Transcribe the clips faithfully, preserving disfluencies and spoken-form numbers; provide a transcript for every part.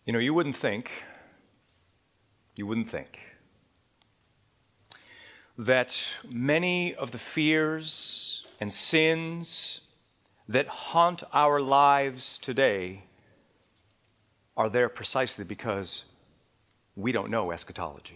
You know, you wouldn't think, you wouldn't think that many of the fears and sins that haunt our lives today are there precisely because we don't know eschatology.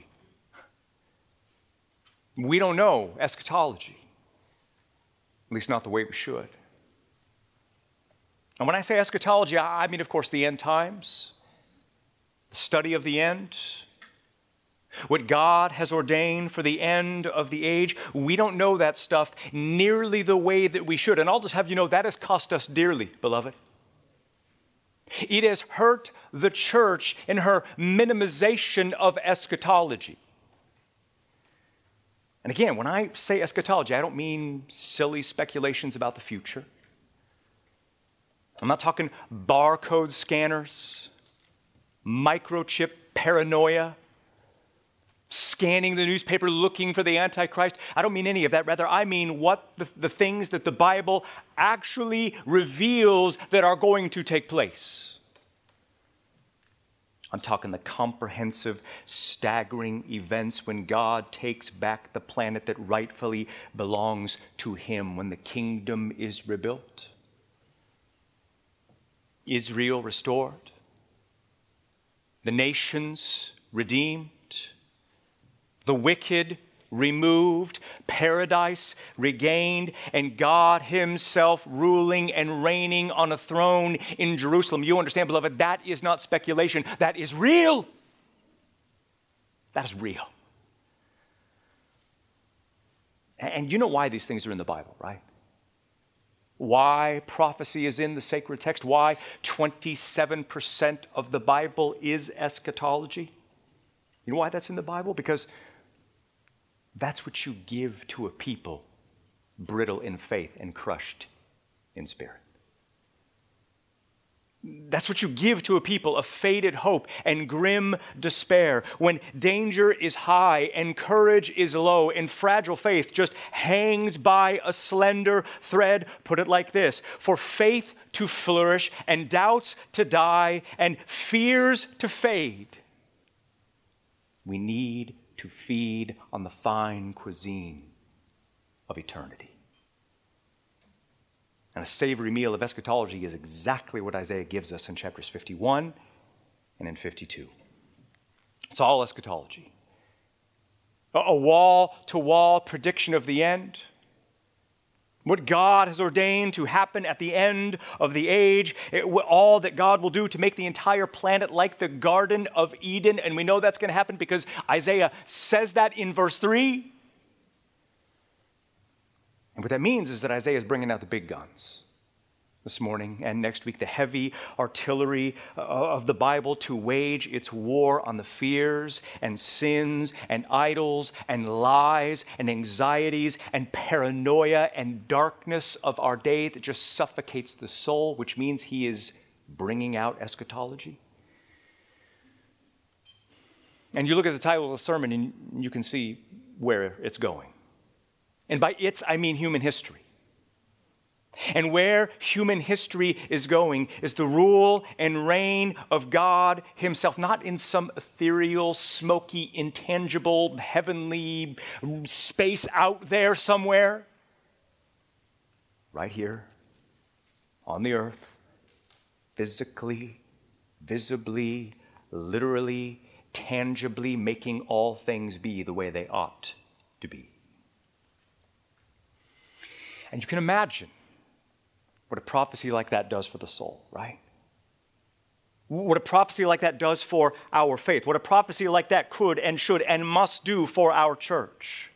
We don't know eschatology, at least not the way we should. And when I say eschatology, I mean, of course, the end times, the study of the end, what God has ordained for the end of the age. We don't know that stuff nearly the way that we should. And I'll just have you know, that has cost us dearly, beloved. It has hurt the church in her minimization of eschatology. And again, when I say eschatology, I don't mean silly speculations about the future. I'm not talking barcode scanners, microchip paranoia, scanning the newspaper looking for the Antichrist. I don't mean any of that. Rather, I mean what the, the things that the Bible actually reveals that are going to take place. I'm talking the comprehensive, staggering events when God takes back the planet that rightfully belongs to Him, when the kingdom is rebuilt. Israel restored, the nations redeemed, the wicked removed, paradise regained, and God Himself ruling and reigning on a throne in Jerusalem. You understand, beloved, that is not speculation. That is real. That is real. And you know why these things are in the Bible, right? Why prophecy is in the sacred text, why twenty-seven percent of the Bible is eschatology. You know why that's in the Bible? Because that's what you give to a people brittle in faith and crushed in spirit. That's what you give to a people of faded hope and grim despair. When danger is high and courage is low and fragile faith just hangs by a slender thread, put it like this: for faith to flourish and doubts to die and fears to fade, we need to feed on the fine cuisine of eternity. And a savory meal of eschatology is exactly what Isaiah gives us in chapters fifty-one and in fifty-two. It's all eschatology. A wall-to-wall prediction of the end. What God has ordained to happen at the end of the age. It, all that God will do to make the entire planet like the Garden of Eden. And we know that's going to happen because Isaiah says that in verse three. And what that means is that Isaiah is bringing out the big guns this morning and next week, the heavy artillery of the Bible to wage its war on the fears and sins and idols and lies and anxieties and paranoia and darkness of our day that just suffocates the soul, which means he is bringing out eschatology. And you look at the title of the sermon and you can see where it's going. And by its, I mean human history. And where human history is going is the rule and reign of God Himself, not in some ethereal, smoky, intangible, heavenly space out there somewhere. Right here on the earth, physically, visibly, literally, tangibly making all things be the way they ought to be. And you can imagine what a prophecy like that does for the soul, right? What a prophecy like that does for our faith. What a prophecy like that could and should and must do for our church.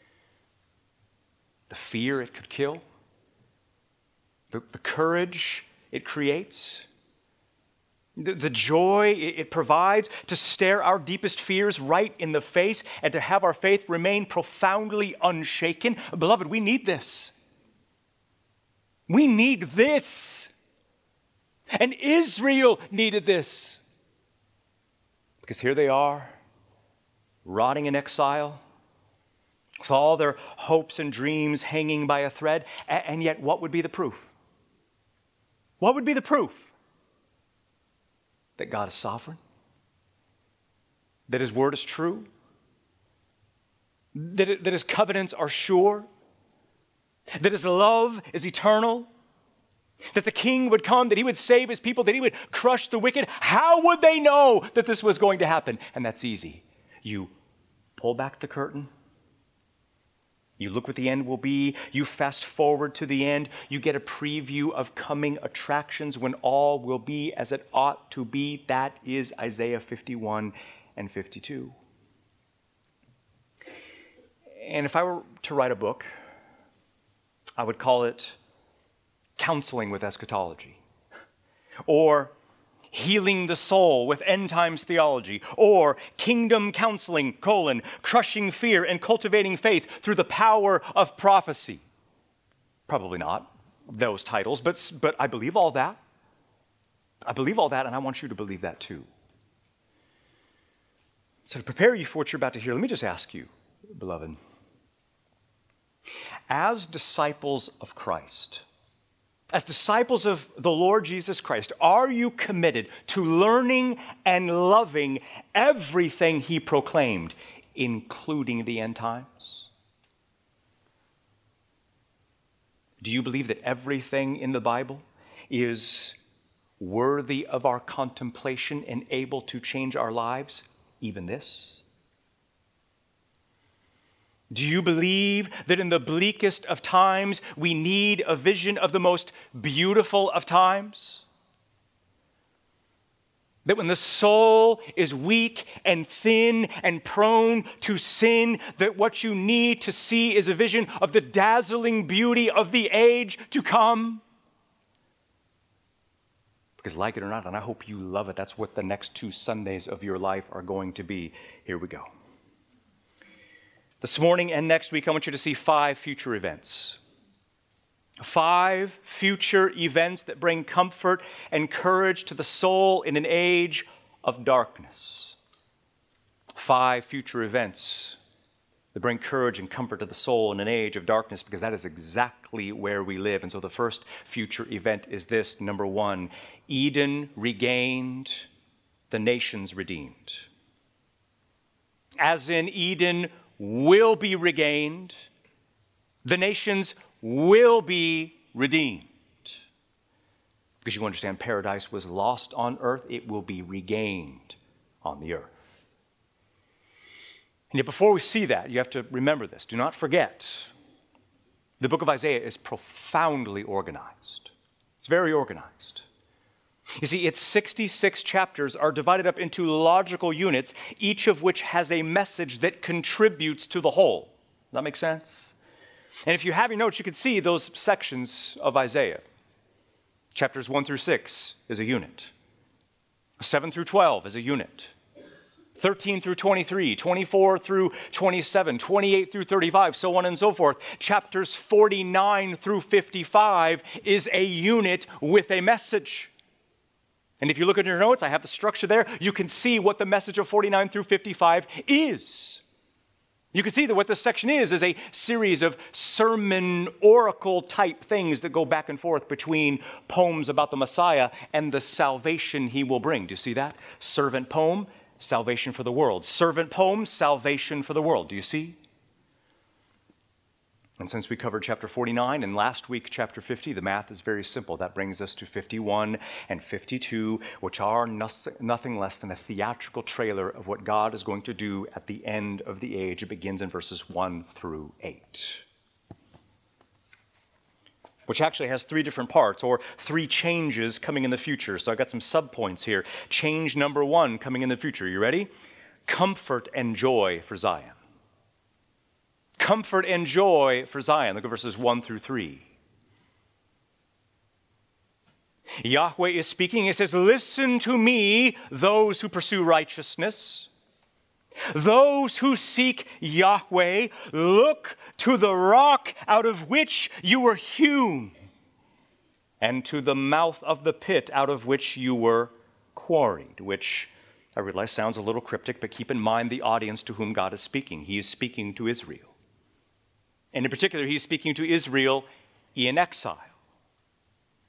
The fear it could kill. The, the courage it creates. The, the joy it, it provides to stare our deepest fears right in the face and to have our faith remain profoundly unshaken. Beloved, we need this. We need this. And Israel needed this. Because here they are, rotting in exile, with all their hopes and dreams hanging by a thread. And yet, what would be the proof? What would be the proof that God is sovereign, that his word is true, that, it, that his covenants are sure, that his love is eternal, that the king would come, that he would save his people, that he would crush the wicked. How would they know that this was going to happen? And that's easy. You pull back the curtain. You look what the end will be. You fast forward to the end. You get a preview of coming attractions when all will be as it ought to be. That is Isaiah fifty-one and fifty-two. And if I were to write a book, I would call it Counseling with Eschatology, or Healing the Soul with End Times Theology, or Kingdom Counseling, colon, Crushing Fear and Cultivating Faith Through the Power of Prophecy. Probably not those titles, but, but I believe all that. I believe all that, and I want you to believe that too. So to prepare you for what you're about to hear, let me just ask you, beloved, as disciples of Christ, as disciples of the Lord Jesus Christ, are you committed to learning and loving everything he proclaimed, including the end times? Do you believe that everything in the Bible is worthy of our contemplation and able to change our lives, even this? Do you believe that in the bleakest of times, we need a vision of the most beautiful of times? That when the soul is weak and thin and prone to sin, that what you need to see is a vision of the dazzling beauty of the age to come? Because like it or not, and I hope you love it, that's what the next two Sundays of your life are going to be. Here we go. This morning and next week, I want you to see five future events. Five future events that bring comfort and courage to the soul in an age of darkness. Five future events that bring courage and comfort to the soul in an age of darkness, because that is exactly where we live. And so the first future event is this, number one, Eden regained, the nations redeemed. As in Eden will be regained, the nations will be redeemed. Because you understand, paradise was lost on earth, it will be regained on the earth. And yet before we see that, you have to remember this. Do not forget, the book of Isaiah is profoundly organized. It's very organized. You see, its sixty-six chapters are divided up into logical units, each of which has a message that contributes to the whole. Does that make sense? And if you have your notes, you can see those sections of Isaiah. Chapters one through six is a unit. seven through twelve is a unit. thirteen through twenty-three, twenty-four through twenty-seven, twenty-eight through thirty-five, so on and so forth. Chapters forty-nine through fifty-five is a unit with a message. And if you look at your notes, I have the structure there. You can see what the message of forty-nine through fifty-five is. You can see that what this section is, is a series of sermon oracle type things that go back and forth between poems about the Messiah and the salvation he will bring. Do you see that? Servant poem, salvation for the world. Servant poem, salvation for the world. Do you see? And since we covered chapter forty-nine and last week chapter fifty, the math is very simple. That brings us to fifty-one and fifty-two, which are nothing less than a theatrical trailer of what God is going to do at the end of the age. It begins in verses one through eight, which actually has three different parts, or three changes coming in the future. So I've got some subpoints here. Change number one coming in the future. You ready? Comfort and joy for Zion. Comfort and joy for Zion. Look at verses one through three. Yahweh is speaking. It says, listen to me, those who pursue righteousness. Those who seek Yahweh, look to the rock out of which you were hewn, and to the mouth of the pit out of which you were quarried, which I realize sounds a little cryptic, but keep in mind the audience to whom God is speaking. He is speaking to Israel. And in particular, he's speaking to Israel in exile.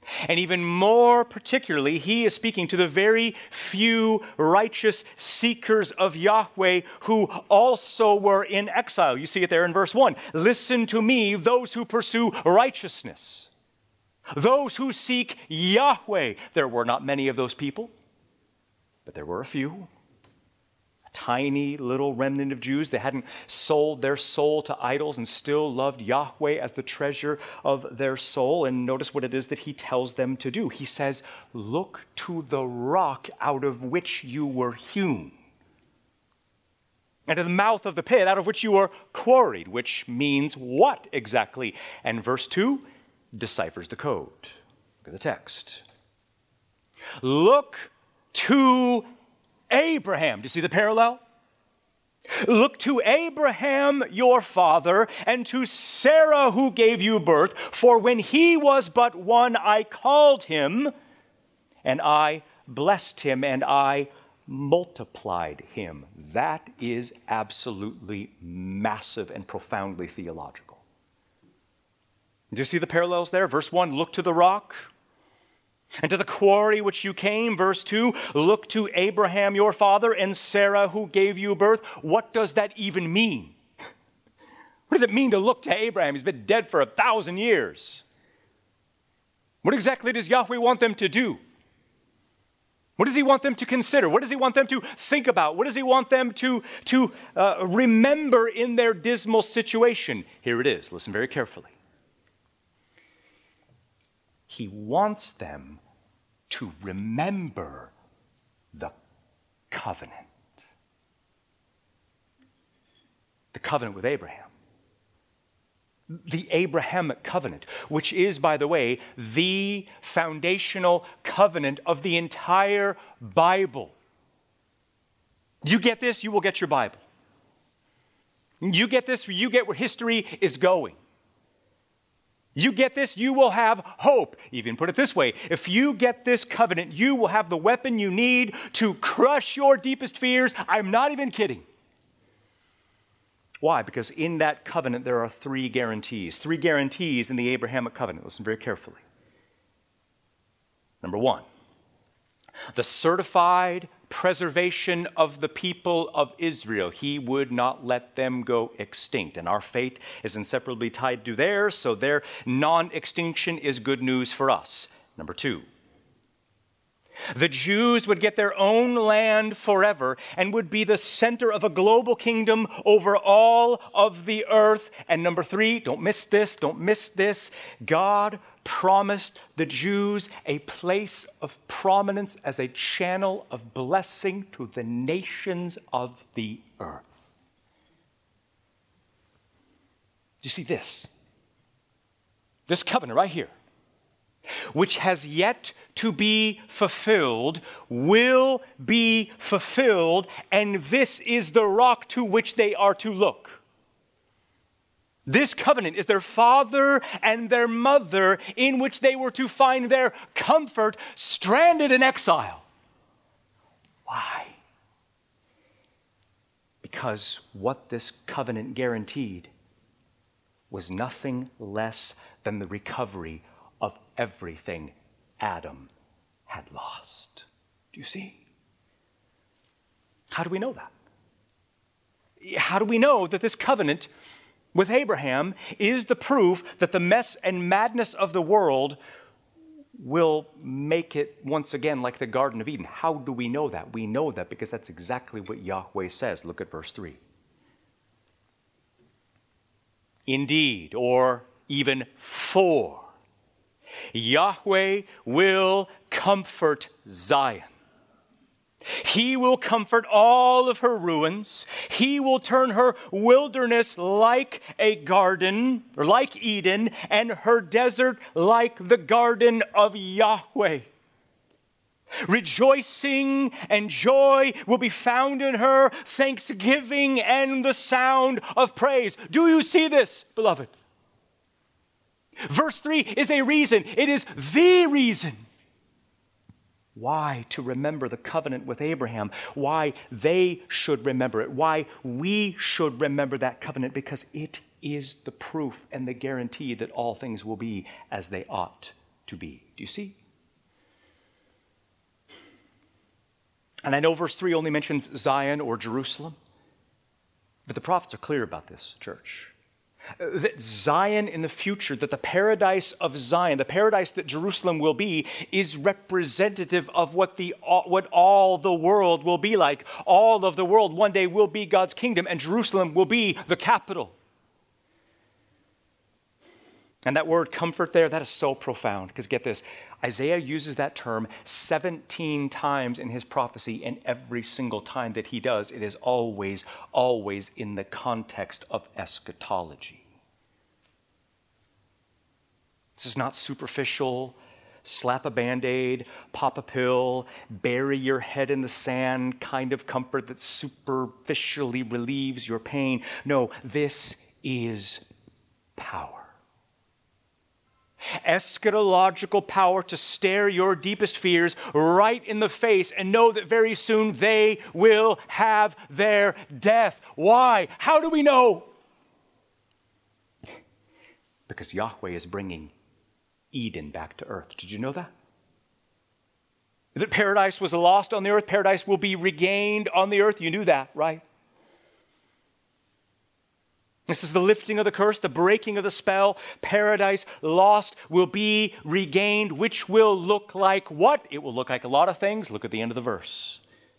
And even more particularly, he is speaking to the very few righteous seekers of Yahweh who also were in exile. You see it there in verse one. Listen to me, those who pursue righteousness, those who seek Yahweh. There were not many of those people, but there were a few. Tiny little remnant of Jews that hadn't sold their soul to idols and still loved Yahweh as the treasure of their soul. And notice what it is that he tells them to do. He says, look to the rock out of which you were hewn, and to the mouth of the pit out of which you were quarried, which means what exactly? And verse two deciphers the code. Look at the text. Look to Abraham. Do you see the parallel? Look to Abraham, your father, and to Sarah, who gave you birth. For when he was but one, I called him, and I blessed him, and I multiplied him. That is absolutely massive and profoundly theological. Do you see the parallels there? Verse one, look to the rock. And to the quarry which you came, verse two, look to Abraham your father and Sarah who gave you birth. What does that even mean? What does it mean to look to Abraham? He's been dead for a thousand years. What exactly does Yahweh want them to do? What does he want them to consider? What does he want them to think about? What does he want them to, to uh, remember in their dismal situation? Here it is. Listen very carefully. He wants them to remember the covenant. The covenant with Abraham. The Abrahamic covenant, which is, by the way, the foundational covenant of the entire Bible. You get this, you will get your Bible. You get this, you get where history is going. You get this, you will have hope. Even put it this way, if you get this covenant, you will have the weapon you need to crush your deepest fears. I'm not even kidding. Why? Because in that covenant there are three guarantees. Three guarantees in the Abrahamic covenant. Listen very carefully. Number one, the certified preservation of the people of Israel. He would not let them go extinct. And our fate is inseparably tied to theirs, so their non-extinction is good news for us. Number two, the Jews would get their own land forever and would be the center of a global kingdom over all of the earth. And number three, don't miss this, don't miss this. God promised the Jews a place of prominence as a channel of blessing to the nations of the earth. Do you see this? This covenant right here, which has yet to be fulfilled, will be fulfilled, and this is the rock to which they are to look. This covenant is their father and their mother in which they were to find their comfort stranded in exile. Why? Because what this covenant guaranteed was nothing less than the recovery of everything Adam had lost. Do you see? How do we know that? How do we know that this covenant with Abraham is the proof that the mess and madness of the world will make it once again like the Garden of Eden? How do we know that? We know that because that's exactly what Yahweh says. Look at verse three. Indeed, or even for, Yahweh will comfort Zion. He will comfort all of her ruins. He will turn her wilderness like a garden, or like Eden, and her desert like the garden of Yahweh. Rejoicing and joy will be found in her, thanksgiving and the sound of praise. Do you see this, beloved? Verse three is a reason. It is the reason. Why to remember the covenant with Abraham? Why they should remember it? Why we should remember that covenant? Because it is the proof and the guarantee that all things will be as they ought to be. Do you see? And I know verse three only mentions Zion or Jerusalem, but the prophets are clear about this, church. That Zion in the future, that the paradise of Zion, the paradise that Jerusalem will be, is representative of what the what all the world will be like. All of the world one day will be God's kingdom, and Jerusalem will be the capital. And that word comfort there, that is so profound, because get this, Isaiah uses that term seventeen times in his prophecy, and every single time that he does, it is always, always in the context of eschatology. This is not superficial, slap a Band-Aid, pop a pill, bury your head in the sand kind of comfort that superficially relieves your pain. No, this is power. Eschatological power to stare your deepest fears right in the face and know that very soon they will have their death. Why? How do we know? Because Yahweh is bringing Eden back to earth. Did you know that? That paradise was lost on the earth, paradise will be regained on the earth. You knew that, right? This is the lifting of the curse, the breaking of the spell. Paradise lost will be regained, which will look like what? It will look like a lot of things. Look at the end of the verse.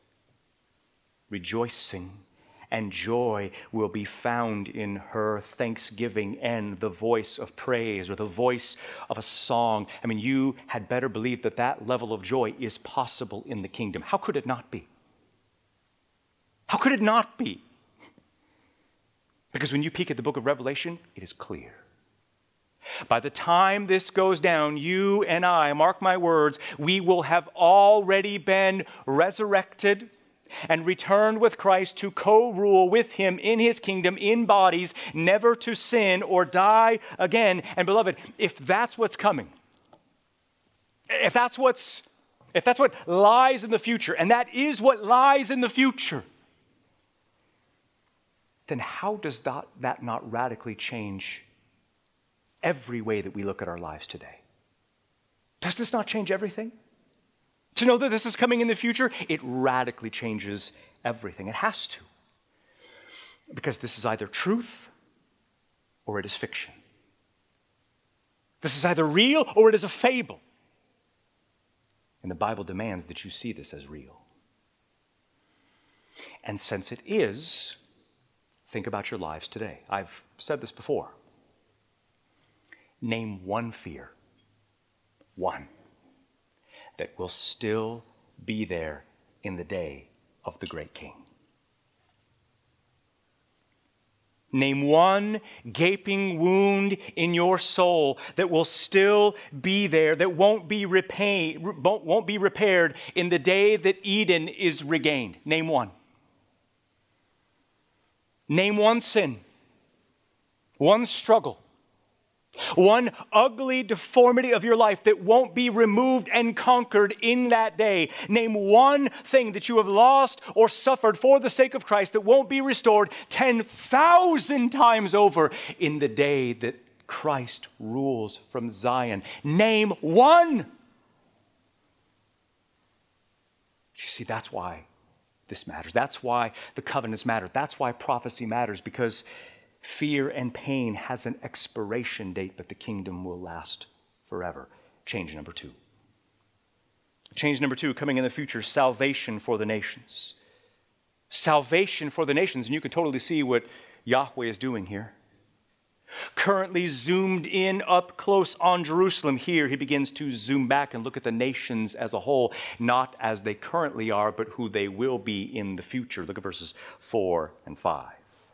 Rejoicing and joy will be found in her, thanksgiving and the voice of praise, or the voice of a song. I mean, you had better believe that that level of joy is possible in the kingdom. How could it not be? How could it not be? Because when you peek at the book of Revelation, it is clear. By the time this goes down, you and I, mark my words, we will have already been resurrected and returned with Christ to co-rule with him in his kingdom in bodies, never to sin or die again. And beloved, if that's what's coming, if that's what's, if that's what lies in the future, and that is what lies in the future, then how does that, that not radically change every way that we look at our lives today? Does this not change everything? To know that this is coming in the future, it radically changes everything. It has to. Because this is either truth or it is fiction. This is either real or it is a fable. And the Bible demands that you see this as real. And since it is, think about your lives today. I've said this before. Name one fear, one, that will still be there in the day of the great King. Name one gaping wound in your soul that will still be there, that won't be repay, won't be repaired in the day that Eden is regained. Name one. Name one sin, one struggle, one ugly deformity of your life that won't be removed and conquered in that day. Name one thing that you have lost or suffered for the sake of Christ that won't be restored ten thousand times over in the day that Christ rules from Zion. Name one. You see, that's why this matters. That's why the covenants matter. That's why prophecy matters, because fear and pain has an expiration date, but the kingdom will last forever. Change number two. Change number two, coming in the future, salvation for the nations. Salvation for the nations, and you can totally see what Yahweh is doing here. Currently zoomed in up close on Jerusalem. Here he begins to zoom back and look at the nations as a whole, not as they currently are, but who they will be in the future. Look at verses four and five.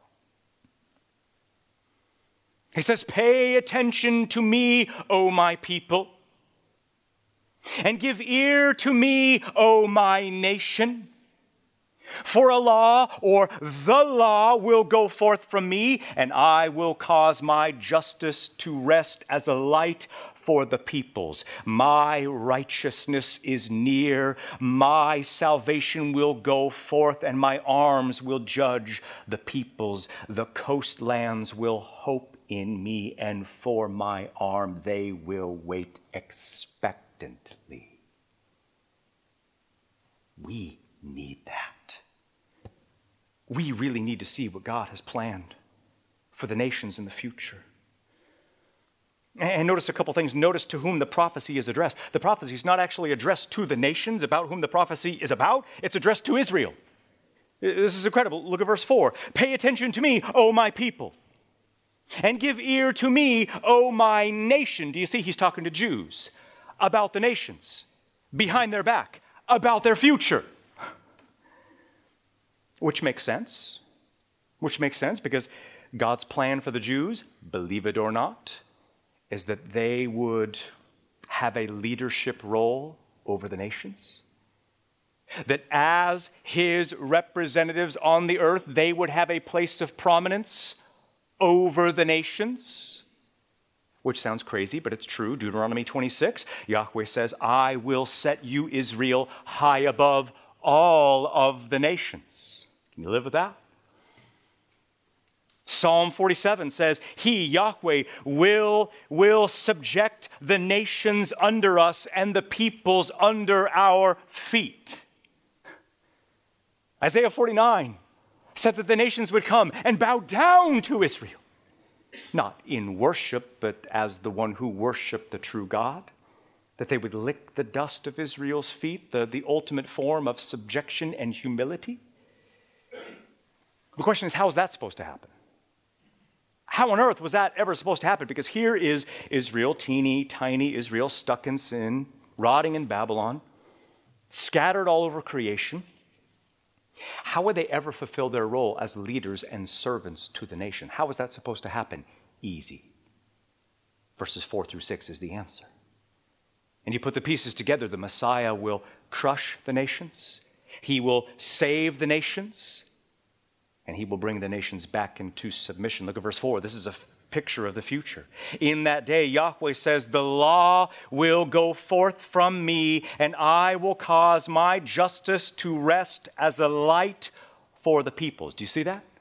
He says, "Pay attention to me, O my people, and give ear to me, O my nation. For a law, or the law, will go forth from me, and I will cause my justice to rest as a light for the peoples. My righteousness is near. My salvation will go forth, and my arms will judge the peoples. The coastlands will hope in me, and for my arm they will wait expectantly. We need that. We really need to see what God has planned for the nations in the future. And notice a couple things. Notice to whom the prophecy is addressed. The prophecy is not actually addressed to the nations about whom the prophecy is about. It's addressed to Israel. This is incredible. Look at verse four. Pay attention to me, O my people, and give ear to me, O my nation. Do you see? He's talking to Jews about the nations, behind their back, about their future. Which makes sense. Which makes sense because God's plan for the Jews, believe it or not, is that they would have a leadership role over the nations. That as his representatives on the earth, they would have a place of prominence over the nations. Which sounds crazy, but it's true. Deuteronomy twenty-six, Yahweh says, I will set you, Israel, high above all of the nations. Can you live with that? Psalm forty-seven says, he, Yahweh, will, will subject the nations under us and the peoples under our feet. Isaiah forty-nine said that the nations would come and bow down to Israel. Not in worship, but as the one who worshiped the true God. That they would lick the dust of Israel's feet, the, the ultimate form of subjection and humility. The question is, how is that supposed to happen? How on earth was that ever supposed to happen? Because here is Israel, teeny, tiny Israel, stuck in sin, rotting in Babylon, scattered all over creation. How would they ever fulfill their role as leaders and servants to the nation? How was that supposed to happen? Easy. Verses four through six is the answer. And you put the pieces together, the Messiah will crush the nations. He will save the nations. And he will bring the nations back into submission. Look at verse four. This is a f- picture of the future. In that day, Yahweh says, the law will go forth from me, and I will cause my justice to rest as a light for the peoples. Do you see that?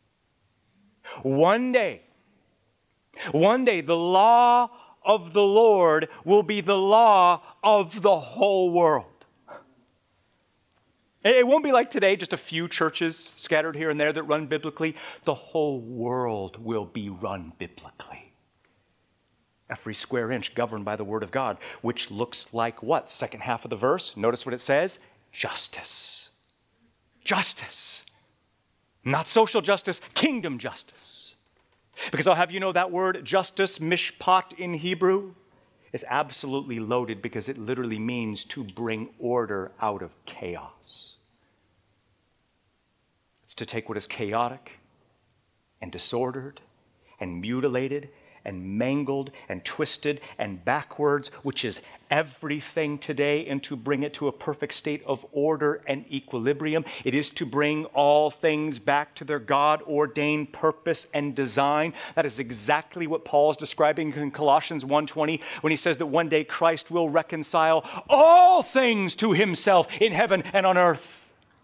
One day, one day, the law of the Lord will be the law of the whole world. It won't be like today, just a few churches scattered here and there that run biblically. The whole world will be run biblically. Every square inch governed by the word of God, which looks like what? Second half of the verse. Notice what it says. Justice. Justice. Not social justice, kingdom justice. Because I'll have you know that word justice, mishpat in Hebrew, is absolutely loaded because it literally means to bring order out of chaos. It's to take what is chaotic and disordered and mutilated and mangled and twisted and backwards, which is everything today, and to bring it to a perfect state of order and equilibrium. It is to bring all things back to their God-ordained purpose and design. That is exactly what Paul is describing in Colossians one twenty when he says that one day Christ will reconcile all things to himself in heaven and on earth.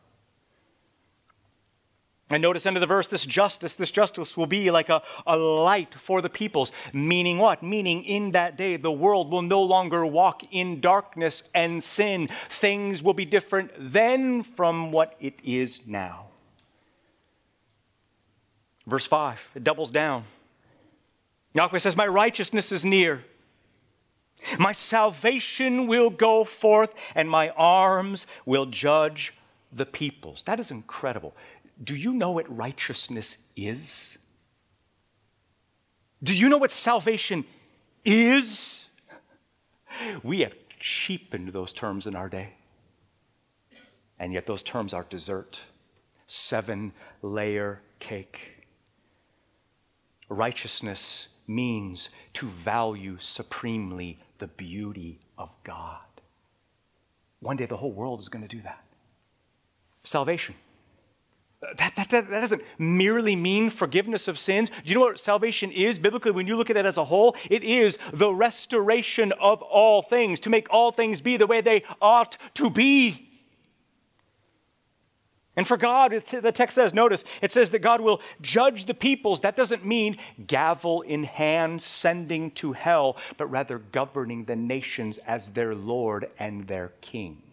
And notice end of the verse, this justice, this justice will be like a, a light for the peoples. Meaning what? Meaning in that day, the world will no longer walk in darkness and sin. Things will be different then from what it is now. Verse five, it doubles down. Yahweh says, my righteousness is near. My salvation will go forth, and my arms will judge the peoples. That is incredible. Do you know what righteousness is? Do you know what salvation is? We have cheapened those terms in our day. And yet those terms are dessert. Seven-layer cake. Righteousness means to value supremely the beauty of God. One day the whole world is going to do that. Salvation. That, that, that, that doesn't merely mean forgiveness of sins. Do you know what salvation is? Biblically, when you look at it as a whole, it is the restoration of all things, to make all things be the way they ought to be. And for God, it's, the text says, notice, it says that God will judge the peoples. That doesn't mean gavel in hand, sending to hell, but rather governing the nations as their Lord and their King.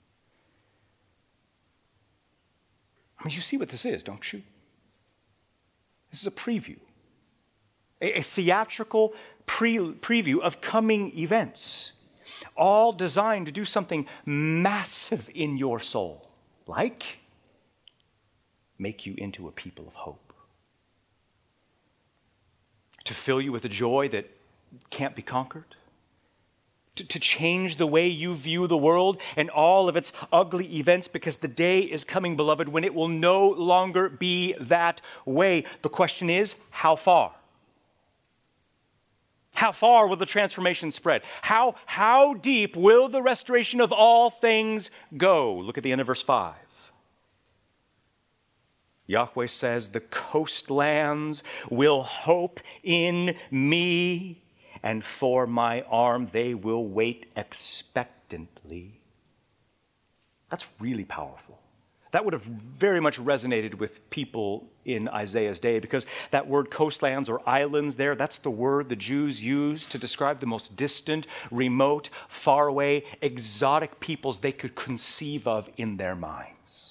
I mean, you see what this is, don't you? This is a preview, a, a theatrical pre- preview of coming events, all designed to do something massive in your soul, like make you into a people of hope, to fill you with a joy that can't be conquered, to, to change the way you view the world and all of its ugly events, because the day is coming, beloved, when it will no longer be that way. The question is, how far? How far will the transformation spread? How, how deep will the restoration of all things go? Look at the end of verse five. Yahweh says, the coastlands will hope in me, and for my arm they will wait expectantly. That's really powerful. That would have very much resonated with people in Isaiah's day, because that word coastlands or islands there, that's the word the Jews used to describe the most distant, remote, faraway, exotic peoples they could conceive of in their minds.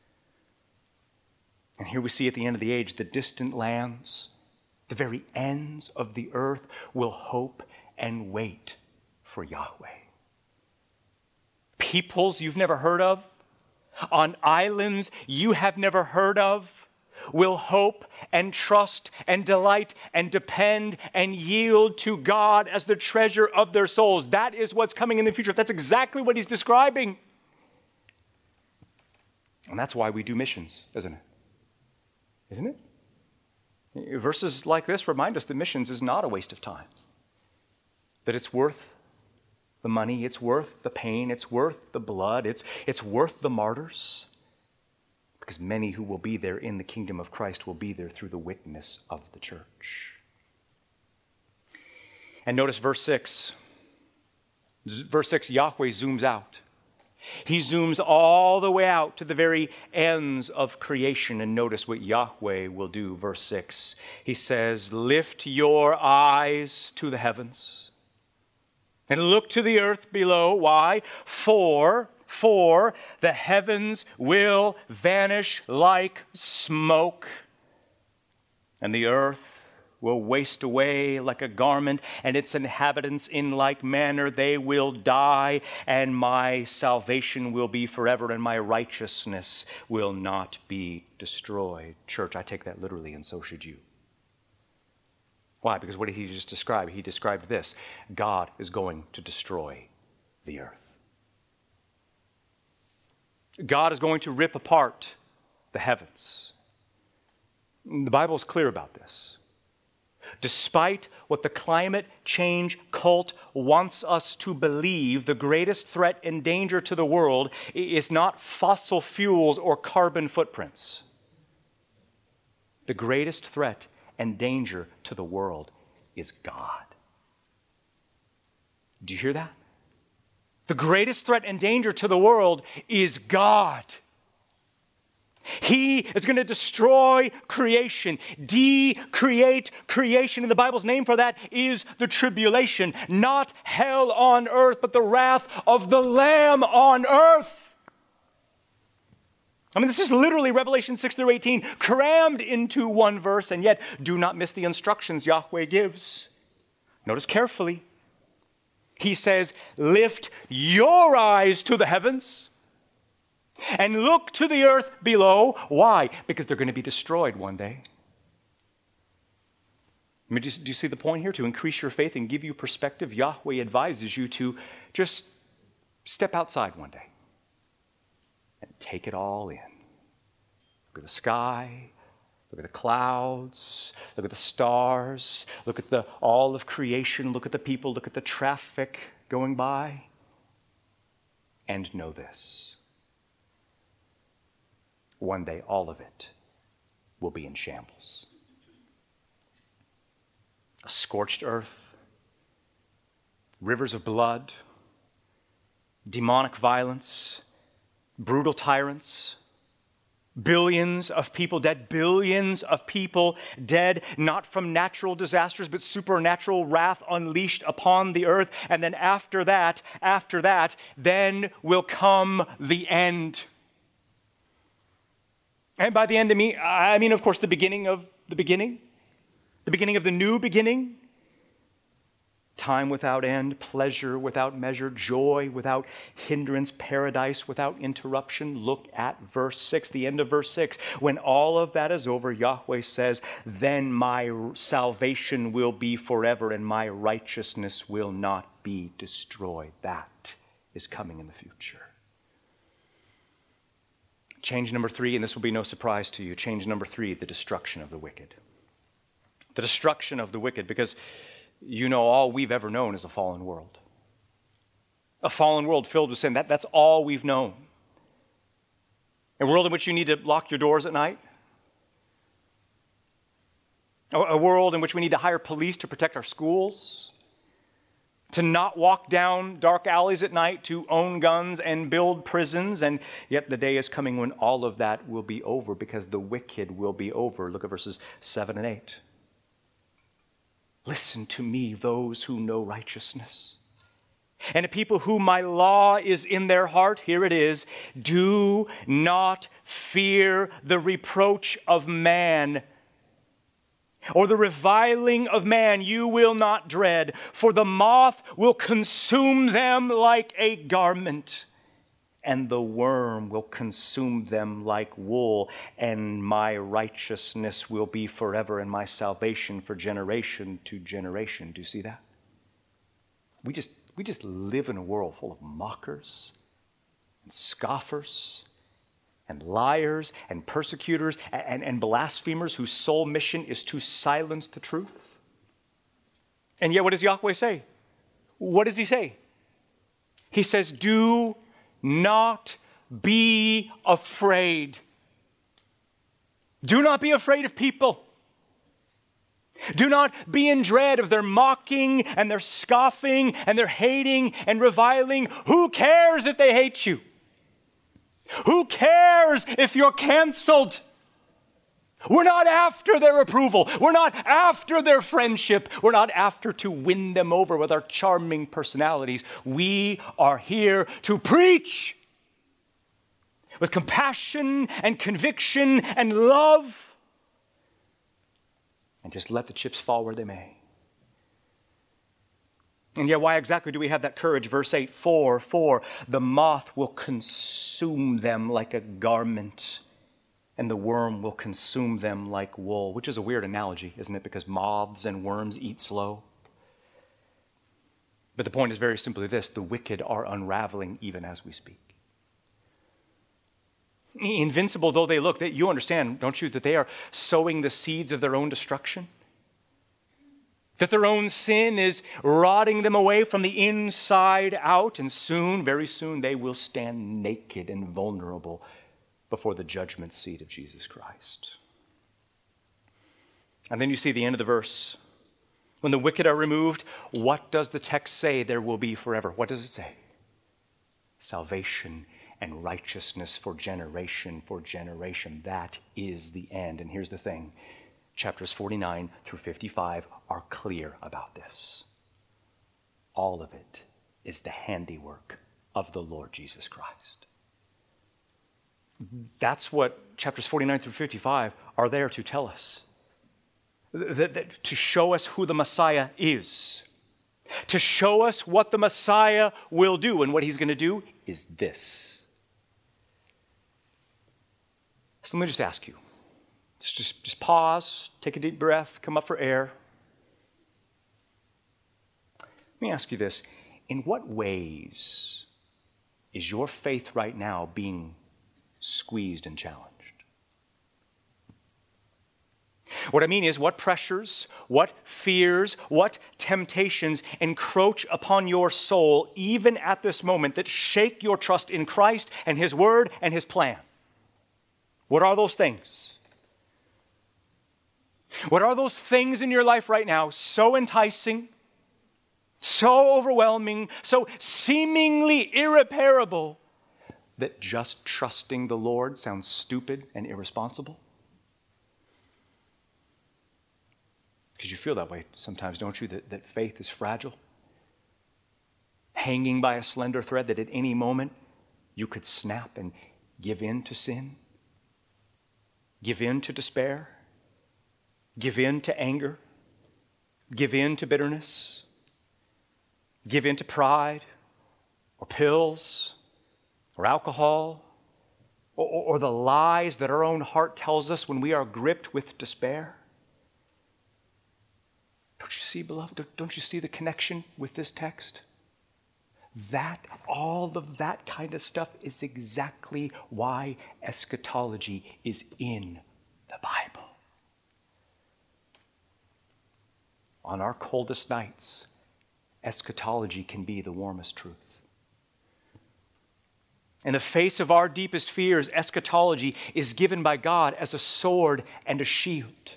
And here we see at the end of the age, the distant lands, the very ends of the earth will hope and wait for Yahweh. Peoples you've never heard of, on islands you have never heard of, will hope and trust and delight and depend and yield to God as the treasure of their souls. That is what's coming in the future. That's exactly what he's describing. And that's why we do missions, isn't it? Isn't it? Verses like this remind us that missions is not a waste of time. That it's worth the money, it's worth the pain, it's worth the blood, it's, it's worth the martyrs. Because many who will be there in the kingdom of Christ will be there through the witness of the church. And notice verse six. Verse six, Yahweh zooms out. He zooms all the way out to the very ends of creation. And notice what Yahweh will do, verse six. He says, lift your eyes to the heavens and look to the earth below. Why? For, for the heavens will vanish like smoke, and the earth will waste away like a garment, and its inhabitants in like manner they will die, and my salvation will be forever, and my righteousness will not be destroyed. Church, I take that literally, and so should you. Why? Because what did he just describe? He described this: God is going to destroy the earth. God is going to rip apart the heavens. The Bible is clear about this. Despite what the climate change cult wants us to believe, the greatest threat and danger to the world is not fossil fuels or carbon footprints. The greatest threat and danger to the world is God. Do you hear that? The greatest threat and danger to the world is God. He is going to destroy creation, de-create creation. And the Bible's name for that is the tribulation. Not hell on earth, but the wrath of the Lamb on earth. I mean, this is literally Revelation six through eighteen, crammed into one verse, and yet do not miss the instructions Yahweh gives. Notice carefully. He says, lift your eyes to the heavens and look to the earth below. Why? Because they're going to be destroyed one day. I mean, do you see the point here? To increase your faith and give you perspective, Yahweh advises you to just step outside one day and take it all in. Look at the sky, look at the clouds, look at the stars, look at the all of creation, look at the people, look at the traffic going by, and know this: one day all of it will be in shambles. A scorched earth, rivers of blood, demonic violence, brutal tyrants, Billions of people dead, billions of people dead, not from natural disasters, but supernatural wrath unleashed upon the earth. And then after that, after that, then will come the end. And by the end of me, I mean, of course, the beginning of the beginning, the beginning of the new beginning. Time without end, pleasure without measure, joy without hindrance, paradise without interruption. Look at verse six, the end of verse six. When all of that is over, Yahweh says, then my salvation will be forever and my righteousness will not be destroyed. That is coming in the future. Change number three, and this will be no surprise to you. Change number three, the destruction of the wicked. The destruction of the wicked, because you know, all we've ever known is a fallen world. A fallen world filled with sin. That, that's all we've known. A world in which you need to lock your doors at night. A, a world in which we need to hire police to protect our schools. To not walk down dark alleys at night, to own guns and build prisons. And yet the day is coming when all of that will be over because the wicked will be over. Look at verses seven and eight. Listen to me, those who know righteousness. And a people whom my law is in their heart, here it is, do not fear the reproach of man, or the reviling of man you will not dread, for the moth will consume them like a garment, and the worm will consume them like wool, and my righteousness will be forever, and my salvation for generation to generation. Do you see that? We just, we just live in a world full of mockers and scoffers and liars and persecutors and, and, and blasphemers whose sole mission is to silence the truth. And yet what does Yahweh say? What does he say? He says, do not be afraid. Do not be afraid of people. Do not be in dread of their mocking and their scoffing and their hating and reviling. Who cares if they hate you? Who cares if you're canceled? We're not after their approval. We're not after their friendship. We're not after to win them over with our charming personalities. We are here to preach with compassion and conviction and love. And just let the chips fall where they may. And yet, why exactly do we have that courage? Verse eight, for, for the moth will consume them like a garment, and the worm will consume them like wool, which is a weird analogy, isn't it? Because moths and worms eat slow. But the point is very simply this: the wicked are unraveling even as we speak. Invincible though they look, that you understand, don't you, that they are sowing the seeds of their own destruction? That their own sin is rotting them away from the inside out, and soon, very soon, they will stand naked and vulnerable before the judgment seat of Jesus Christ. And then you see the end of the verse. When the wicked are removed, what does the text say there will be forever? What does it say? Salvation and righteousness for generation for generation. That is the end. And here's the thing. Chapters forty-nine through fifty-five are clear about this. All of it is the handiwork of the Lord Jesus Christ. That's what chapters forty-nine through fifty-five are there to tell us. That, that, to show us who the Messiah is. To show us what the Messiah will do. And what he's going to do is this. So let me just ask you. Just, just, just pause, take a deep breath, come up for air. Let me ask you this. In what ways is your faith right now being squeezed and challenged? What I mean is, what pressures, what fears, what temptations encroach upon your soul even at this moment that shake your trust in Christ and His Word and His plan? What are those things? What are those things in your life right now so enticing, so overwhelming, so seemingly irreparable, that just trusting the Lord sounds stupid and irresponsible? Because you feel that way sometimes, don't you? That, that faith is fragile, hanging by a slender thread, that at any moment you could snap and give in to sin, give in to despair, give in to anger, give in to bitterness, give in to pride, or pills, or alcohol, or, or the lies that our own heart tells us when we are gripped with despair. Don't you see, beloved? Don't you see the connection with this text? That, all of that kind of stuff is exactly why eschatology is in the Bible. On our coldest nights, eschatology can be the warmest truth. In the face of our deepest fears, eschatology is given by God as a sword and a shield.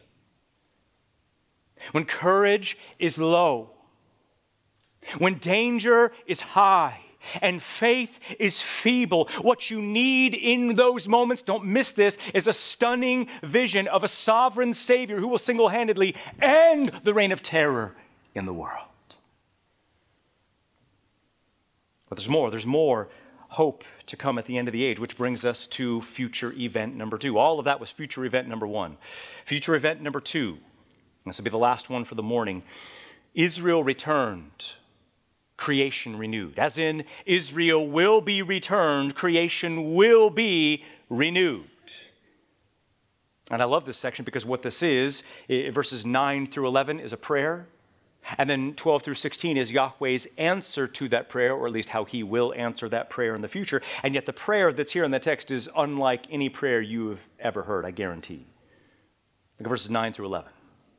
When courage is low, when danger is high, and faith is feeble, what you need in those moments, don't miss this, is a stunning vision of a sovereign Savior who will single-handedly end the reign of terror in the world. But there's more. There's more hope to come at the end of the age, which brings us to future event number two. All of that was future event number one. Future event number two. This will be the last one for the morning. Israel returned, creation renewed. As in, Israel will be returned, creation will be renewed. And I love this section because what this is, verses nine through eleven is a prayer. And then twelve through sixteen is Yahweh's answer to that prayer, or at least how he will answer that prayer in the future. And yet the prayer that's here in the text is unlike any prayer you have ever heard, I guarantee. Look at verses nine through eleven.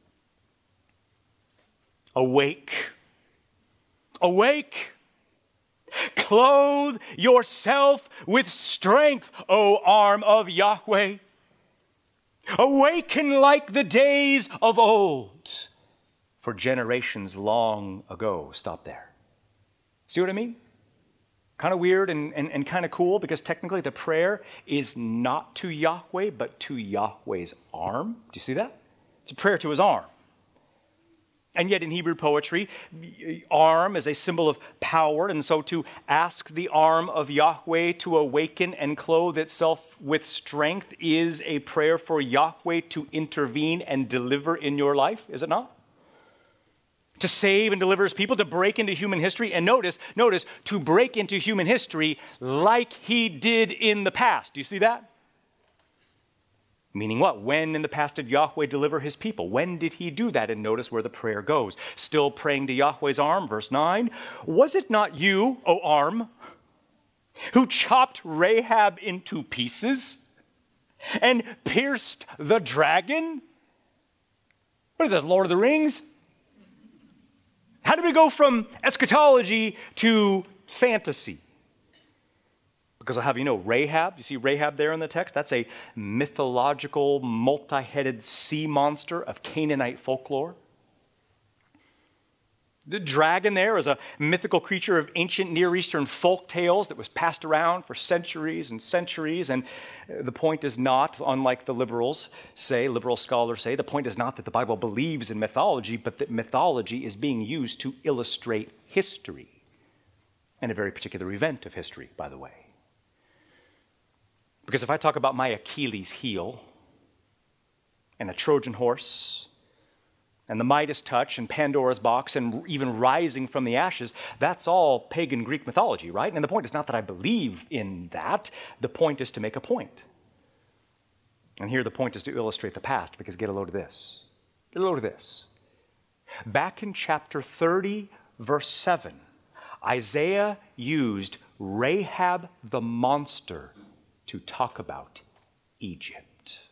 Awake, awake, clothe yourself with strength, O arm of Yahweh. Awaken like the days of old, for generations long ago. Stop there. See what I mean? Kind of weird and, and, and kind of cool, because technically the prayer is not to Yahweh, but to Yahweh's arm. Do you see that? It's a prayer to his arm. And yet in Hebrew poetry, arm is a symbol of power, and so to ask the arm of Yahweh to awaken and clothe itself with strength is a prayer for Yahweh to intervene and deliver in your life, is it not? To save and deliver his people, to break into human history, and notice, notice, to break into human history like he did in the past. Do you see that? Meaning what? When in the past did Yahweh deliver his people? When did he do that? And notice where the prayer goes. Still praying to Yahweh's arm, verse nine. Was it not you, O arm, who chopped Rahab into pieces and pierced the dragon? What is this, Lord of the Rings? How did we go from eschatology to fantasy? Because I'll have you know, Rahab, you see Rahab there in the text? That's a mythological, multi-headed sea monster of Canaanite folklore. The dragon there is a mythical creature of ancient Near Eastern folk tales that was passed around for centuries and centuries. And the point is not, unlike the liberals say, liberal scholars say, the point is not that the Bible believes in mythology, but that mythology is being used to illustrate history. And a very particular event of history, by the way. Because if I talk about my Achilles heel and a Trojan horse and the Midas touch and Pandora's box and even rising from the ashes, that's all pagan Greek mythology, right? And the point is not that I believe in that. The point is to make a point. And here the point is to illustrate the past, because get a load of this. Get a load of this. Back in chapter thirty, verse seven, Isaiah used Rahab the monster to talk about Egypt.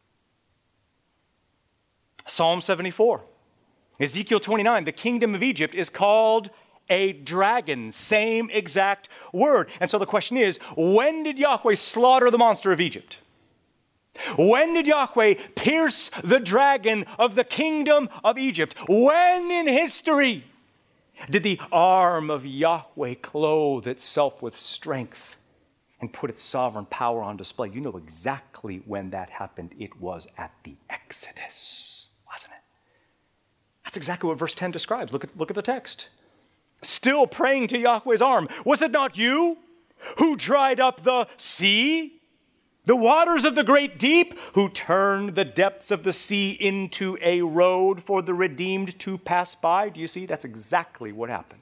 Psalm seventy-four, Ezekiel twenty-nine, the kingdom of Egypt is called a dragon, same exact word. And so the question is, when did Yahweh slaughter the monster of Egypt? When did Yahweh pierce the dragon of the kingdom of Egypt? When in history did the arm of Yahweh clothe itself with strength and put its sovereign power on display. You know exactly when that happened. It was at the Exodus, wasn't it? That's exactly what verse ten describes. Look at, look at the text. Still praying to Yahweh's arm. Was it not you who dried up the sea, the waters of the great deep, who turned the depths of the sea into a road for the redeemed to pass by? Do you see? That's exactly what happened.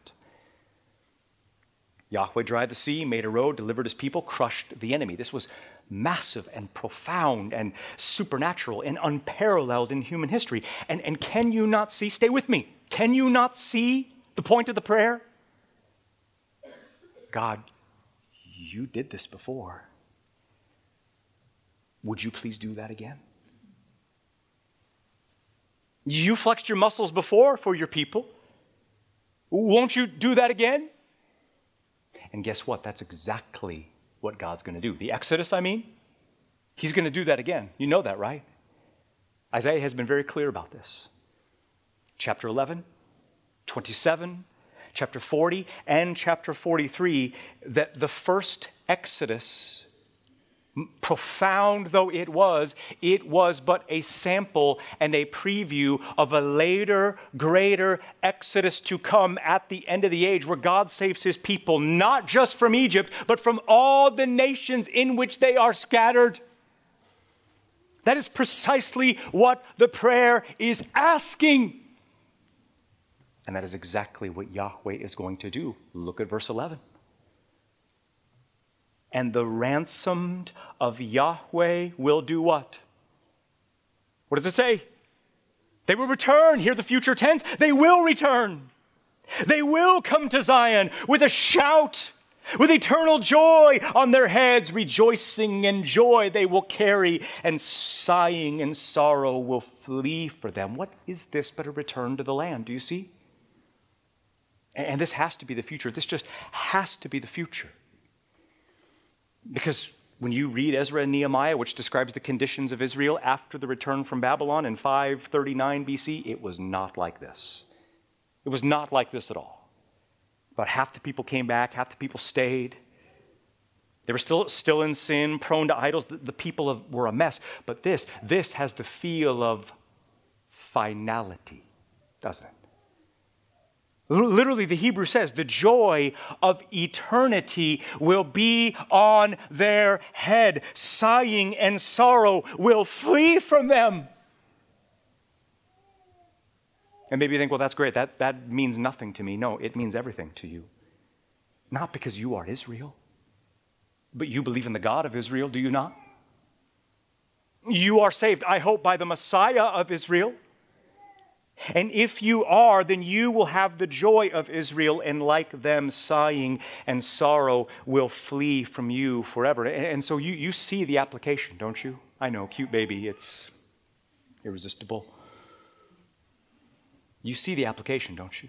Yahweh dried the sea, made a road, delivered his people, crushed the enemy. This was massive and profound and supernatural and unparalleled in human history. And, and can you not see? Stay with me. Can you not see the point of the prayer? God, you did this before. Would you please do that again? You flexed your muscles before for your people. Won't you do that again? And guess what? That's exactly what God's going to do. The Exodus, I mean, he's going to do that again. You know that, right? Isaiah has been very clear about this. Chapter eleven, twenty-seven, chapter forty, and chapter forty-three, that the first Exodus, profound though it was, it was but a sample and a preview of a later, greater Exodus to come at the end of the age, where God saves his people, not just from Egypt, but from all the nations in which they are scattered. That is precisely what the prayer is asking. And that is exactly what Yahweh is going to do. Look at verse eleven. And the ransomed of Yahweh will do what? What does it say? They will return. Hear the future tense. They will return. They will come to Zion with a shout, with eternal joy on their heads. Rejoicing and joy they will carry, and sighing and sorrow will flee for them. What is this but a return to the land? Do you see? And this has to be the future. This just has to be the future. Because when you read Ezra and Nehemiah, which describes the conditions of Israel after the return from Babylon in five thirty-nine B C, it was not like this. It was not like this at all. About half the people came back, half the people stayed. They were still, still in sin, prone to idols. The, the people of, were a mess. But this, this has the feel of finality, doesn't it? Literally, the Hebrew says, the joy of eternity will be on their head. Sighing and sorrow will flee from them. And maybe you think, well, that's great. That, that means nothing to me. No, it means everything to you. Not because you are Israel, but you believe in the God of Israel, do you not? You are saved, I hope, by the Messiah of Israel. And if you are, then you will have the joy of Israel, and like them, sighing and sorrow will flee from you forever. And so you, you see the application, don't you? I know, cute baby, it's irresistible. You see the application, don't you?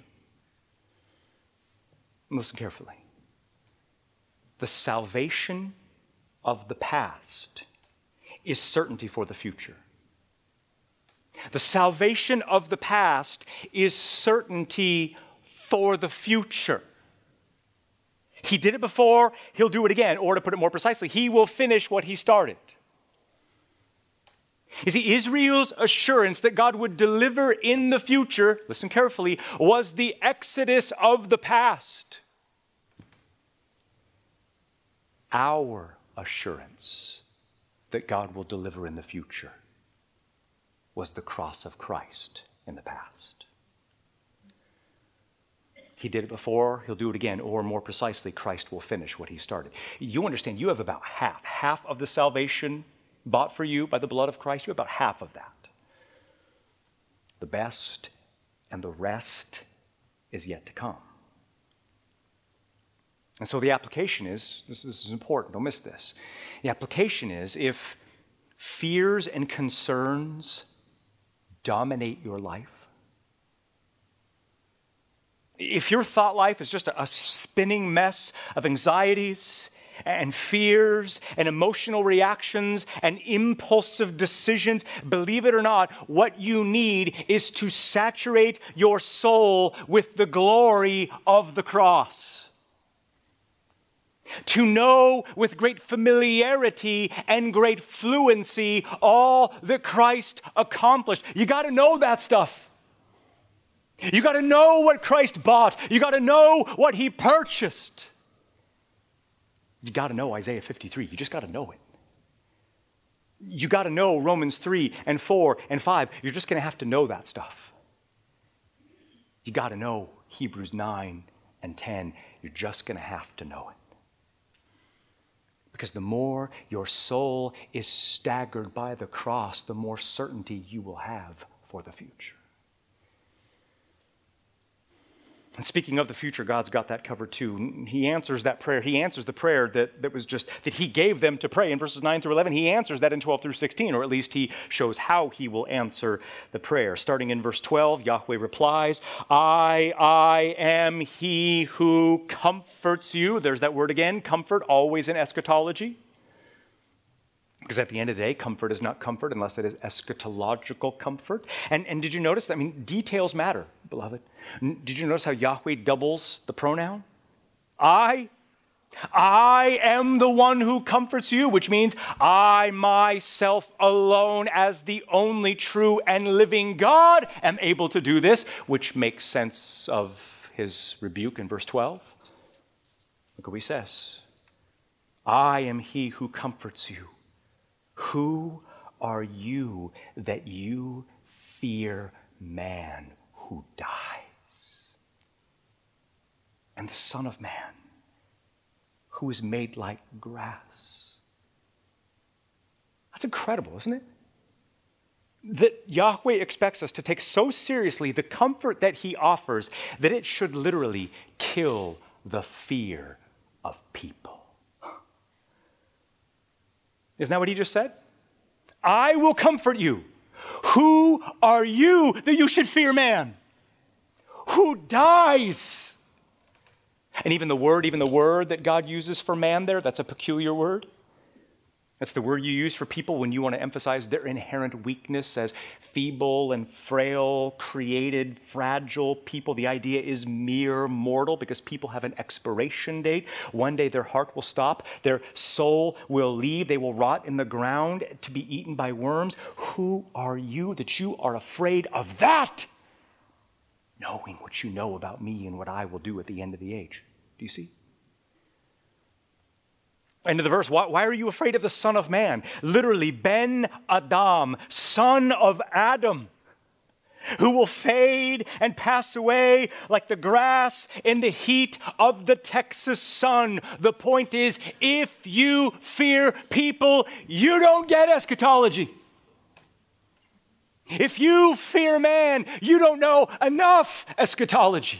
Listen carefully. The salvation of the past is certainty for the future. The salvation of the past is certainty for the future. He did it before, he'll do it again. Or to put it more precisely, he will finish what he started. You see, Israel's assurance that God would deliver in the future, listen carefully, was the exodus of the past. Our assurance that God will deliver in the future was the cross of Christ in the past. He did it before, he'll do it again, or more precisely, Christ will finish what he started. You understand, you have about half, half of the salvation bought for you by the blood of Christ. You have about half of that. The best and the rest is yet to come. And so the application is, this, this is important, don't miss this. The application is, if fears and concerns dominate your life, if your thought life is just a, a spinning mess of anxieties and fears and emotional reactions and impulsive decisions, believe it or not, what you need is to saturate your soul with the glory of the cross. to know with great familiarity and great fluency all that Christ accomplished. You got to know that stuff. You got to know what Christ bought. You got to know what he purchased. You got to know Isaiah fifty-three. You just got to know it. You got to know Romans three and four and five. You're just going to have to know that stuff. You got to know Hebrews nine and ten. You're just going to have to know it. Because the more your soul is staggered by the cross, the more certainty you will have for the future. And speaking of the future, God's got that covered too. He answers that prayer. He answers the prayer that, that was just, that he gave them to pray in verses nine through eleven. He answers that in twelve through sixteen, or at least he shows how he will answer the prayer. Starting in verse twelve, Yahweh replies, I, I am he who comforts you. There's that word again, comfort, always in eschatology. Because at the end of the day, comfort is not comfort unless it is eschatological comfort. And, and did you notice? I mean, details matter, beloved. Did you notice how Yahweh doubles the pronoun? I, I am the one who comforts you, which means I myself alone as the only true and living God am able to do this, which makes sense of his rebuke in verse twelve. Look what he says. I am he who comforts you. Who are you that you fear man who dies? And the Son of Man who is made like grass. That's incredible, isn't it? That Yahweh expects us to take so seriously the comfort that he offers that it should literally kill the fear of people. Isn't that what he just said? I will comfort you. Who are you that you should fear man? Who dies? And even the word, even the word that God uses for man there, that's a peculiar word. That's the word you use for people when you want to emphasize their inherent weakness as feeble and frail, created, fragile people. The idea is mere mortal because people have an expiration date. One day their heart will stop. Their soul will leave. They will rot in the ground to be eaten by worms. Who are you that you are afraid of that? Knowing what you know about me and what I will do at the end of the age. Do you see? End of the verse, why, why are you afraid of the Son of Man? Literally, Ben Adam, son of Adam, who will fade and pass away like the grass in the heat of the Texas sun. The point is, if you fear people, you don't get eschatology. If you fear man, you don't know enough eschatology.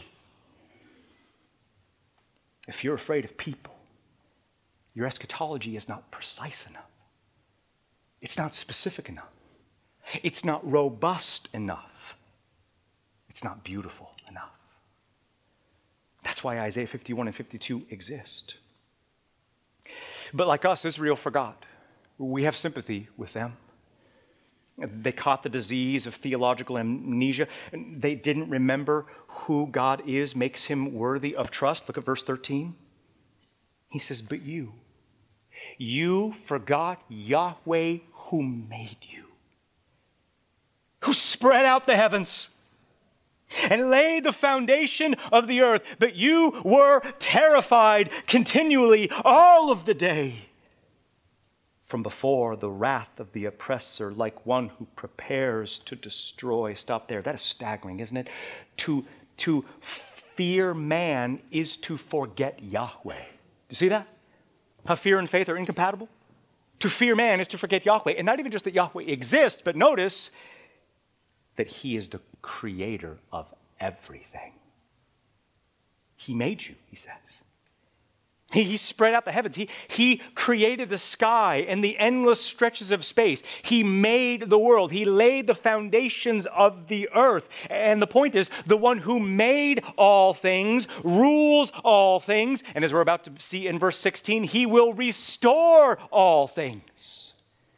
If you're afraid of people, your eschatology is not precise enough. It's not specific enough. It's not robust enough. It's not beautiful enough. That's why Isaiah fifty-one and fifty-two exist. But like us, Israel forgot. We have sympathy with them. They caught the disease of theological amnesia. They didn't remember who God is, makes him worthy of trust. Look at verse thirteen. He says, but you, you forgot Yahweh who made you, who spread out the heavens and laid the foundation of the earth, but you were terrified continually all of the day from before the wrath of the oppressor, like one who prepares to destroy. Stop there. That is staggering, isn't it? To, to fear man is to forget Yahweh. You see that? How fear and faith are incompatible? To fear man is to forget Yahweh. And not even just that Yahweh exists, but notice that he is the creator of everything. He made you, he says. He, he spread out the heavens. He, he created the sky and the endless stretches of space. He made the world. He laid the foundations of the earth. And the point is, the one who made all things rules all things. And as we're about to see in verse sixteen, he will restore all things.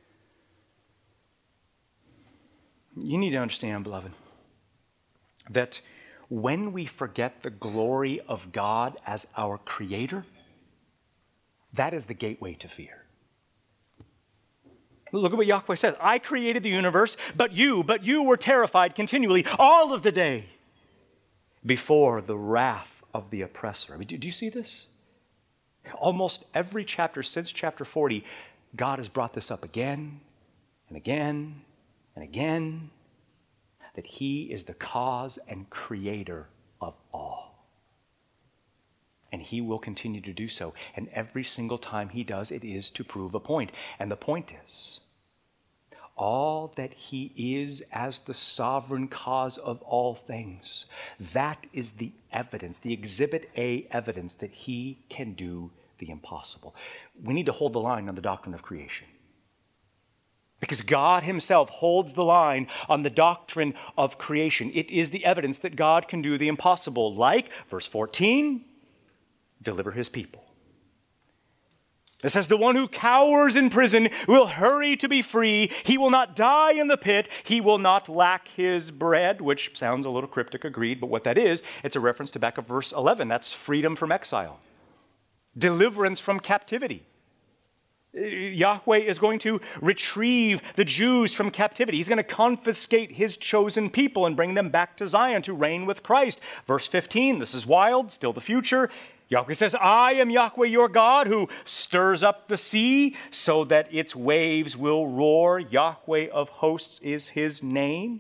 You need to understand, beloved, that when we forget the glory of God as our creator, That is the gateway to fear. Look at what Yahweh says. I created the universe, but you, but you were terrified continually all of the day before the wrath of the oppressor. I mean, do, do you see this? Almost every chapter since chapter forty, God has brought this up again and again and again, that he is the cause and creator of all. And he will continue to do so. And every single time he does, it is to prove a point. And the point is, all that he is as the sovereign cause of all things, that is the evidence, the exhibit A evidence that he can do the impossible. We need to hold the line on the doctrine of creation, because God himself holds the line on the doctrine of creation. It is the evidence that God can do the impossible, like verse fourteen, deliver his people. It says, the one who cowers in prison will hurry to be free. He will not die in the pit. He will not lack his bread, which sounds a little cryptic, agreed. But what that is, it's a reference to back of verse eleven. That's freedom from exile, deliverance from captivity. Yahweh is going to retrieve the Jews from captivity. He's going to confiscate his chosen people and bring them back to Zion to reign with Christ. Verse fifteen, this is wild, still the future. Yahweh says, I am Yahweh your God who stirs up the sea so that its waves will roar. Yahweh of hosts is his name.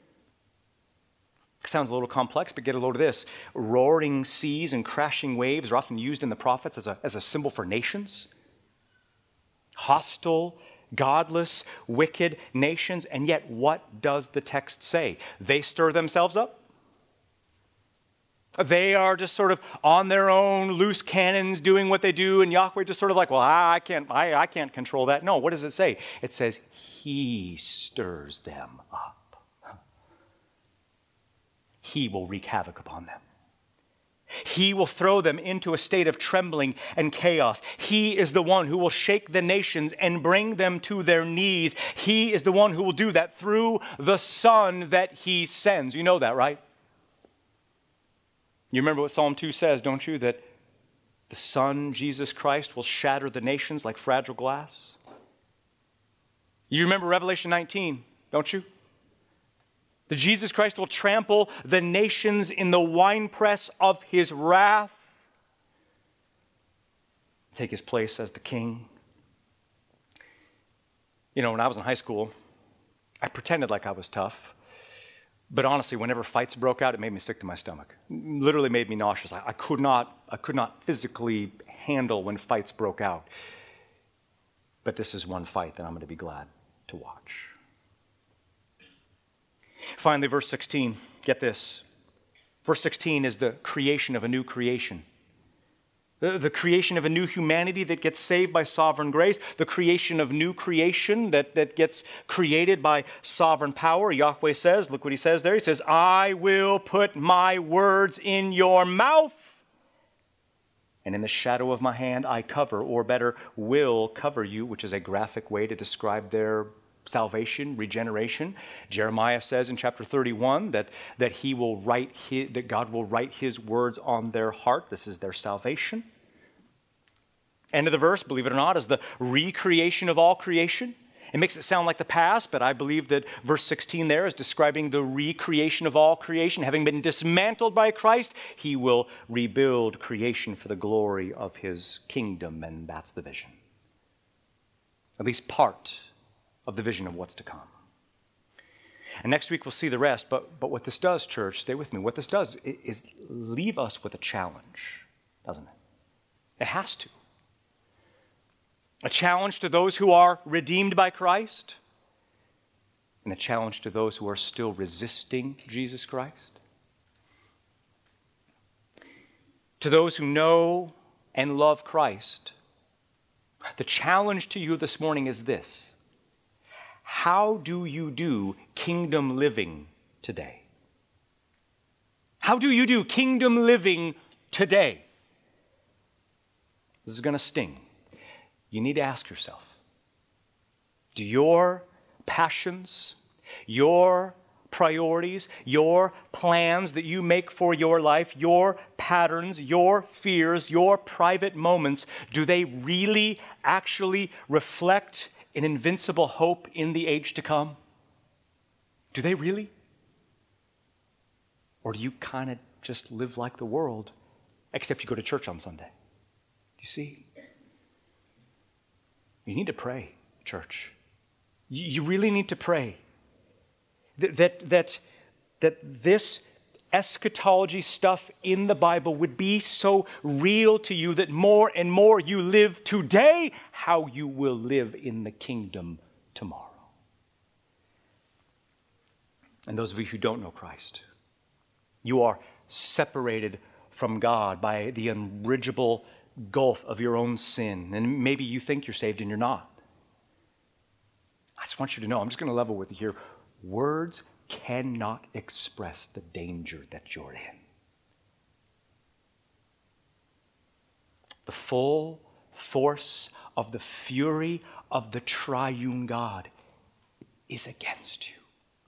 Sounds a little complex, but get a load of this. Roaring seas and crashing waves are often used in the prophets as a, as a symbol for nations. Hostile, godless, wicked nations. And yet, what does the text say? They stir themselves up. They are just sort of on their own, loose cannons, doing what they do, and Yahweh just sort of like, well, I can't, I, I can't control that. No, what does it say? It says, he stirs them up. He will wreak havoc upon them. He will throw them into a state of trembling and chaos. He is the one who will shake the nations and bring them to their knees. He is the one who will do that through the Son that he sends. You know that, right? You remember what Psalm two says, don't you? That the Son, Jesus Christ, will shatter the nations like fragile glass. You remember Revelation nineteen, don't you? That Jesus Christ will trample the nations in the winepress of his wrath, take his place as the king. You know, when I was in high school, I pretended like I was tough. But honestly, whenever fights broke out, it made me sick to my stomach. It literally made me nauseous. I, I could not, I could not physically handle when fights broke out. But this is one fight that I'm going to be glad to watch. Finally, verse sixteen, get this. Verse sixteen is the creation of a new creation. The, the creation of a new humanity that gets saved by sovereign grace. The creation of new creation that, that gets created by sovereign power. Yahweh says, look what he says there. He says, I will put my words in your mouth, and in the shadow of my hand I cover, or better, will cover you, which is a graphic way to describe their salvation, regeneration. Jeremiah says in chapter thirty-one that, that he will write his, that God will write his words on their heart. This is their salvation. End of the verse, believe it or not, is the recreation of all creation. It makes it sound like the past, but I believe that verse sixteen there is describing the recreation of all creation. Having been dismantled by Christ, he will rebuild creation for the glory of his kingdom, and that's the vision. At least part of the vision of what's to come. And next week we'll see the rest, but, but what this does, church, stay with me, what this does is leave us with a challenge, doesn't it? It has to. A challenge to those who are redeemed by Christ, and a challenge to those who are still resisting Jesus Christ. To those who know and love Christ, the challenge to you this morning is this. How do you do kingdom living today? How do you do kingdom living today? This is going to sting. You need to ask yourself, do your passions, your priorities, your plans that you make for your life, your patterns, your fears, your private moments, do they really actually reflect an invincible hope in the age to come? Do they really? Or do you kind of just live like the world, except you go to church on Sunday? You see? You need to pray, church. You really need to pray that, that, that, that this eschatology stuff in the Bible would be so real to you that more and more you live today how you will live in the kingdom tomorrow. And those of you who don't know Christ, you are separated from God by the unbridgeable gulf of your own sin. And maybe you think you're saved and you're not. I just want you to know, I'm just going to level with you here. Words cannot express the danger that you're in. The full force of the fury of the triune God is against you.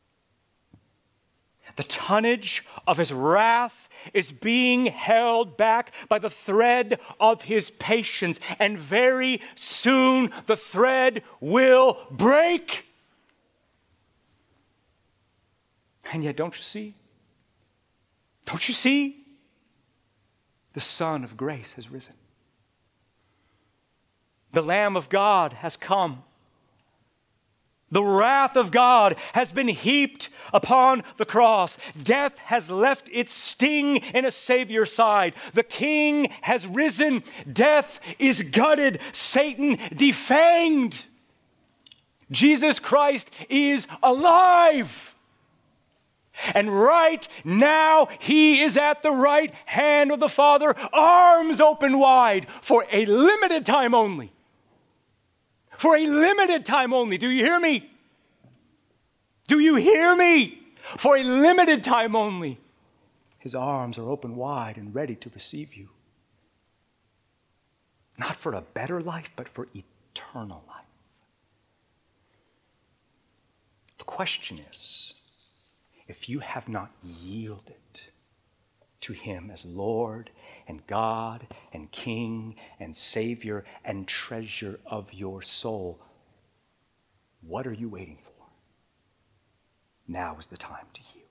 The tonnage of his wrath is being held back by the thread of his patience, and very soon the thread will break. And yet, don't you see? Don't you see? The Son of grace has risen. The Lamb of God has come. The wrath of God has been heaped upon the cross. Death has left its sting in a Savior's side. The King has risen. Death is gutted. Satan defanged. Jesus Christ is alive. And right now, he is at the right hand of the Father, arms open wide for a limited time only. For a limited time only. Do you hear me? Do you hear me? For a limited time only. His arms are open wide and ready to receive you. Not for a better life, but for eternal life. The question is, if you have not yielded to him as Lord and God and King and Savior and treasure of your soul, what are you waiting for? Now is the time to yield.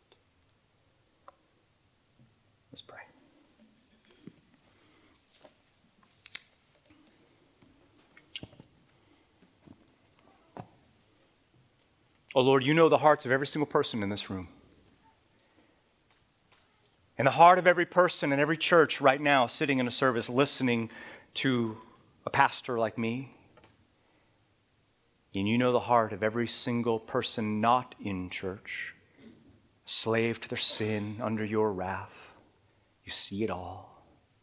Let's pray. Oh Lord, you know the hearts of every single person in this room. In the heart of every person in every church right now sitting in a service listening to a pastor like me. And you know the heart of every single person not in church, slave to their sin under your wrath. You see it all.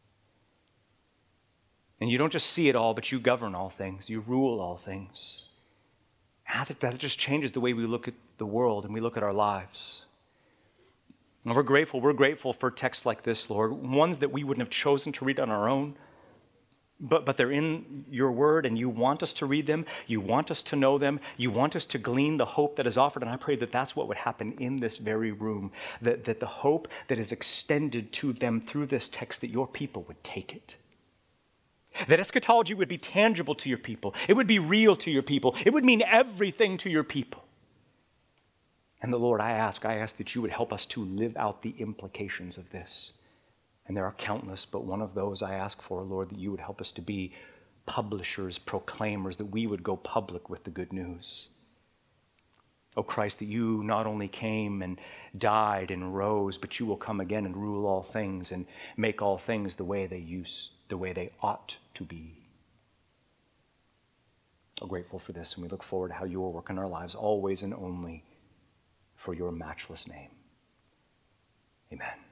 And you don't just see it all, but you govern all things. You rule all things. And that just changes the way we look at the world and we look at our lives. And we're grateful. We're grateful for texts like this, Lord, ones that we wouldn't have chosen to read on our own, but, but they're in your word, and you want us to read them. You want us to know them. You want us to glean the hope that is offered, and I pray that that's what would happen in this very room, that, that the hope that is extended to them through this text, that your people would take it. That eschatology would be tangible to your people. It would be real to your people. It would mean everything to your people. And the Lord, I ask, I ask that you would help us to live out the implications of this. And there are countless, but one of those I ask for, Lord, that you would help us to be publishers, proclaimers, that we would go public with the good news. Oh Christ, that you not only came and died and rose, but you will come again and rule all things and make all things the way they used, the way they ought to be. I'm grateful for this, and we look forward to how you will work in our lives always and only for your matchless name. Amen.